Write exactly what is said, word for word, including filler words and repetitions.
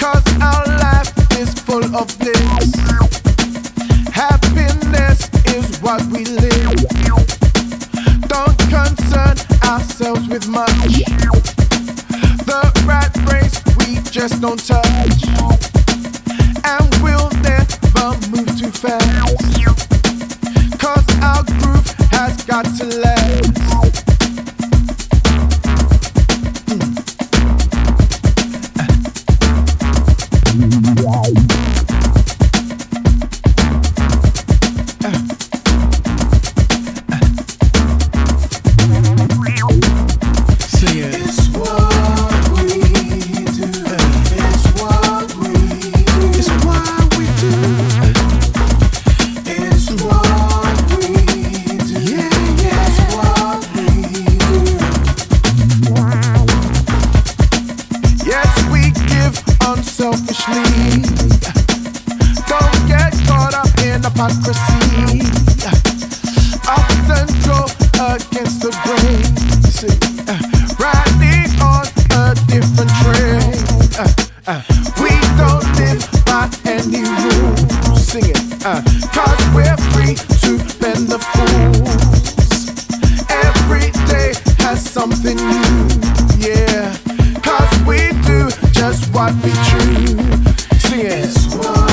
'cause our life is full of bliss. Happiness is what we live. Don't concern ourselves with much. The rat race we just don't touch, and we'll never move too fast, 'cause our groove has got to last. Unselfishly, don't get caught up in hypocrisy. Often go against the grain, see, uh, riding on a different train. Uh, uh, we don't live by any rules, sing it, uh, 'cause we're free to bend the fools. Every day has something new, yeah, 'cause we do just what we choose. Sing it.